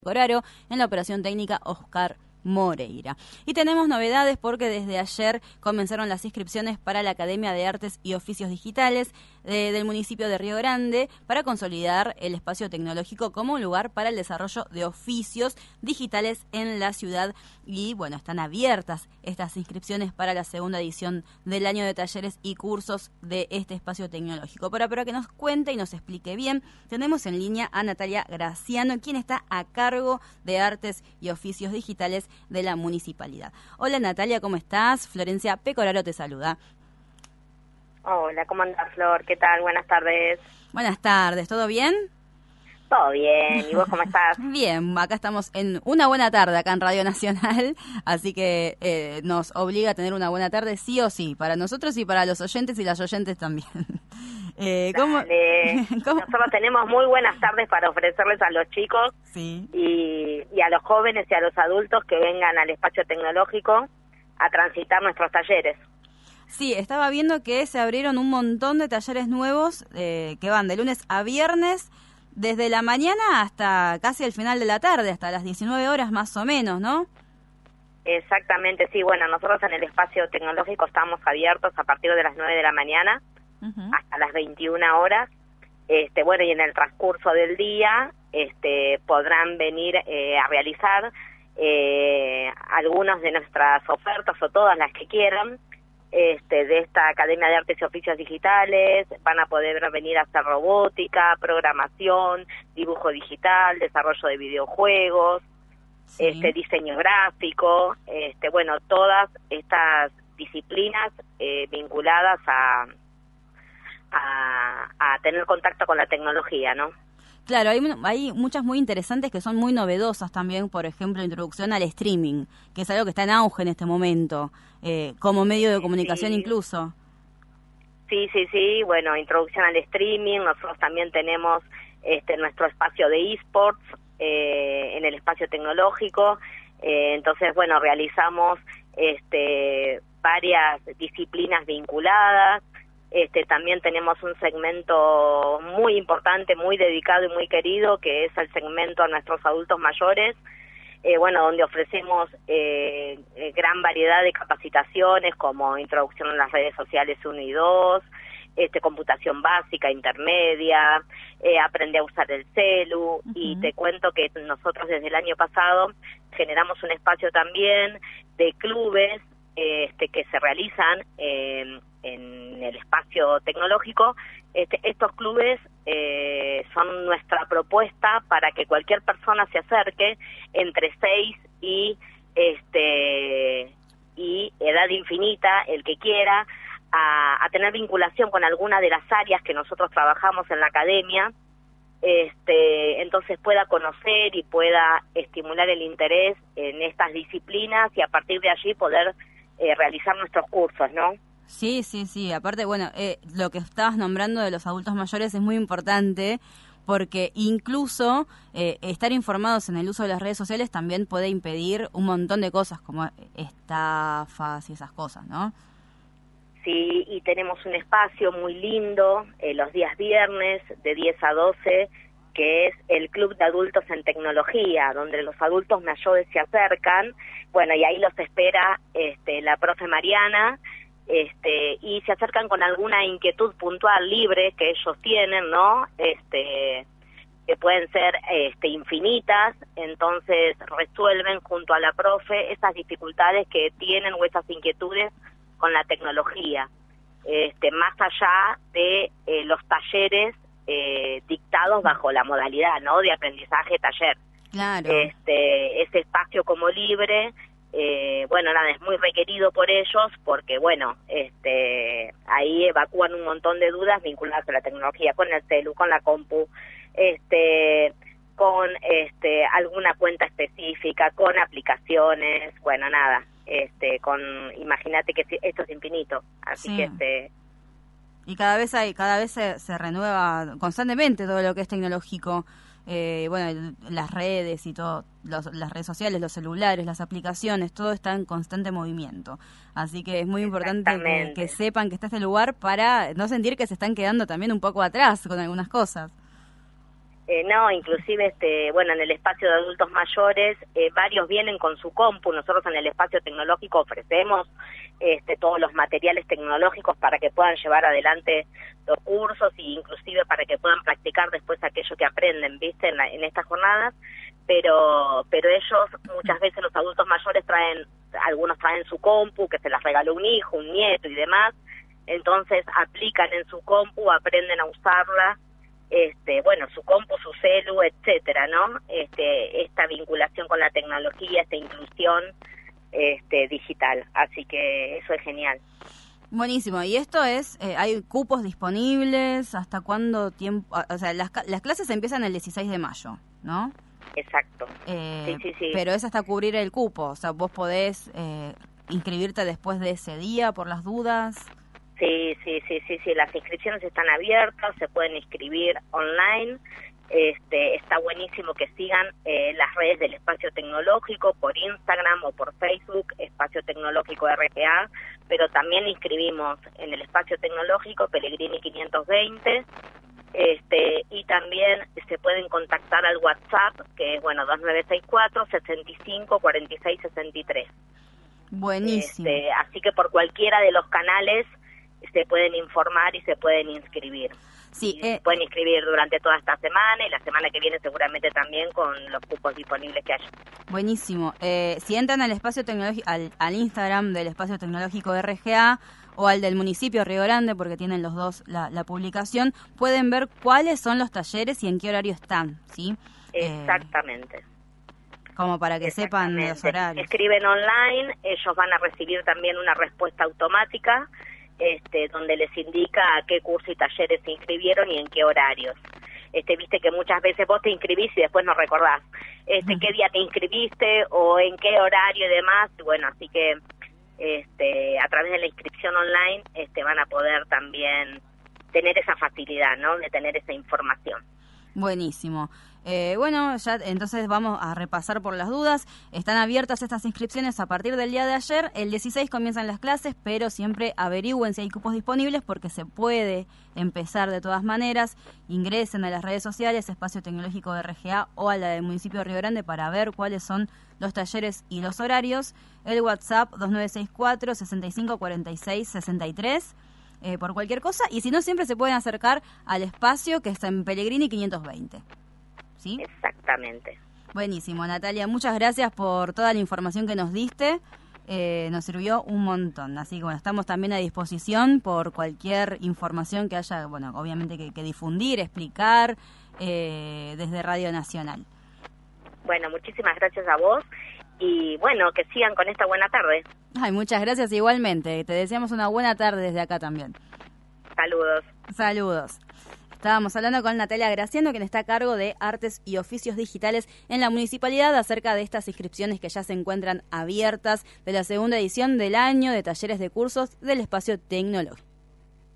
Coraro, en la operación técnica Oscar Moreira. Y tenemos novedades porque desde ayer comenzaron las inscripciones para la Academia de Artes y Oficios Digitales del municipio de Río Grande para consolidar el espacio tecnológico como un lugar para el desarrollo de oficios digitales en la ciudad. Y bueno, están abiertas estas inscripciones para la segunda edición del año de talleres y cursos de este espacio tecnológico. Pero para que nos cuente y nos explique bien, tenemos en línea a Natalia Graciano, quien está a cargo de Artes y Oficios Digitales de la municipalidad. Hola Natalia, ¿cómo estás? Florencia Pecoraro te saluda. Hola, ¿cómo andás, Flor? ¿Qué tal? Buenas tardes. Buenas tardes, ¿todo bien? Todo bien, ¿y vos cómo estás? Bien, acá estamos en una buena tarde acá en Radio Nacional, así que nos obliga a tener una buena tarde sí o sí, para nosotros y para los oyentes y las oyentes también. ¿Cómo? Nosotros tenemos muy buenas tardes para ofrecerles a los chicos sí. y a los jóvenes y a los adultos que vengan al espacio tecnológico a transitar nuestros talleres. Sí, estaba viendo que se abrieron un montón de talleres nuevos que van de lunes a viernes, desde la mañana hasta casi el final de la tarde, hasta las 19 horas más o menos, ¿no? Exactamente, sí. Bueno, nosotros en el espacio tecnológico estamos abiertos a partir de las 9 de la mañana hasta las 21 horas. Bueno, y en el transcurso del día podrán venir a realizar algunas de nuestras ofertas o todas las que quieran. De esta Academia de Artes y Oficios Digitales, van a poder venir a hacer robótica, programación, dibujo digital, desarrollo de videojuegos, sí. Diseño gráfico, bueno, todas estas disciplinas vinculadas a tener contacto con la tecnología, ¿no? Claro, hay muchas muy interesantes que son muy novedosas también, por ejemplo, la introducción al streaming, que es algo que está en auge en este momento, como medio de comunicación sí. incluso. Sí, bueno, introducción al streaming, nosotros también tenemos nuestro espacio de eSports en el espacio tecnológico, entonces, bueno, realizamos varias disciplinas vinculadas. También tenemos un segmento muy importante, muy dedicado y muy querido, que es el segmento a nuestros adultos mayores, bueno, donde ofrecemos gran variedad de capacitaciones como introducción en las redes sociales 1 y 2, computación básica, intermedia, aprende a usar el celu, y te cuento que nosotros desde el año pasado generamos un espacio también de clubes que se realizan en el espacio tecnológico. Estos clubes son nuestra propuesta para que cualquier persona se acerque entre 6 y edad infinita, el que quiera, a tener vinculación con alguna de las áreas que nosotros trabajamos en la academia, entonces pueda conocer y pueda estimular el interés en estas disciplinas y a partir de allí poder realizar nuestros cursos, ¿no? Sí. Aparte, bueno, lo que estabas nombrando de los adultos mayores es muy importante porque incluso estar informados en el uso de las redes sociales también puede impedir un montón de cosas como estafas y esas cosas, ¿no? Sí, y tenemos un espacio muy lindo los días viernes de 10 a 12, que es el Club de Adultos en Tecnología, donde los adultos mayores se acercan, bueno, y ahí los espera la profe Mariana, y se acercan con alguna inquietud puntual libre que ellos tienen, ¿no? Que pueden ser infinitas, entonces resuelven junto a la profe esas dificultades que tienen o esas inquietudes con la tecnología, más allá de los talleres dictados bajo la modalidad, ¿no?, de aprendizaje taller. Claro. Ese espacio como libre, bueno, nada, es muy requerido por ellos porque, bueno, ahí evacúan un montón de dudas vinculadas a la tecnología, con el celu, con la compu, con alguna cuenta específica, con aplicaciones, bueno, nada, imagínate que esto es infinito, así sí. que Y cada vez se renueva constantemente todo lo que es tecnológico. Bueno, las redes y todo, las redes sociales, los celulares, las aplicaciones, todo está en constante movimiento. Así que es muy importante que sepan que está este lugar para no sentir que se están quedando también un poco atrás con algunas cosas. No, inclusive, bueno, en el espacio de adultos mayores, varios vienen con su compu. Nosotros en el espacio tecnológico ofrecemos todos los materiales tecnológicos para que puedan llevar adelante los cursos e inclusive para que puedan practicar después aquello que aprenden, ¿viste? En estas jornadas, pero ellos, muchas veces los adultos mayores algunos traen su compu, que se las regaló un hijo, un nieto y demás, entonces aplican en su compu, aprenden a usarla, bueno, su compu, su celu, etcétera, ¿no? Esta vinculación con la tecnología, esta inclusión digital, así que eso es genial. Buenísimo, y esto es, ¿hay cupos disponibles? ¿Hasta cuándo tiempo? O sea, las clases empiezan el 16 de mayo, ¿no? Exacto. Sí. Pero es hasta cubrir el cupo, o sea, vos podés inscribirte después de ese día por las dudas. Sí, las inscripciones están abiertas, se pueden inscribir online. Está buenísimo que sigan las redes del Espacio Tecnológico por Instagram o por Facebook, Espacio Tecnológico RGA, pero también inscribimos en el Espacio Tecnológico Pellegrini 520, y también se pueden contactar al WhatsApp, que es, bueno, 2964 65 46 63. Buenísimo. Así que por cualquiera de los canales se pueden informar y se pueden inscribir. Sí, se pueden inscribir durante toda esta semana y la semana que viene seguramente también con los cupos disponibles que haya. Buenísimo. Si entran al espacio tecnológico, al Instagram del Espacio Tecnológico de RGA o al del municipio de Río Grande, porque tienen los dos la publicación, pueden ver cuáles son los talleres y en qué horario están, ¿sí? Exactamente. Como para que sepan los horarios. Escriben online, ellos van a recibir también una respuesta automática, donde les indica a qué curso y talleres se inscribieron y en qué horarios. Viste que muchas veces vos te inscribís y después no recordás qué día te inscribiste o en qué horario y demás. Bueno, así que a través de la inscripción online van a poder también tener esa facilidad, ¿no? De tener esa información. Buenísimo. Bueno, ya entonces vamos a repasar por las dudas. Están abiertas estas inscripciones a partir del día de ayer. El 16 comienzan las clases, pero siempre averigüen si hay cupos disponibles porque se puede empezar de todas maneras. Ingresen a las redes sociales, Espacio Tecnológico de RGA o a la del municipio de Río Grande para ver cuáles son los talleres y los horarios. El WhatsApp 2964 65 46 63. Por cualquier cosa, y si no, siempre se pueden acercar al espacio que está en Pellegrini 520. ¿Sí? Exactamente. Buenísimo, Natalia, muchas gracias por toda la información que nos diste, nos sirvió un montón, así que bueno, estamos también a disposición por cualquier información que haya, bueno, obviamente que difundir, explicar desde Radio Nacional. Bueno, muchísimas gracias a vos. Y bueno, que sigan con esta buena tarde. Ay, muchas gracias igualmente. Te deseamos una buena tarde desde acá también. Saludos. Saludos. Estábamos hablando con Natalia Graciano, quien está a cargo de Artes y Oficios Digitales en la municipalidad, acerca de estas inscripciones que ya se encuentran abiertas de la segunda edición del año de talleres de cursos del Espacio Tecnológico.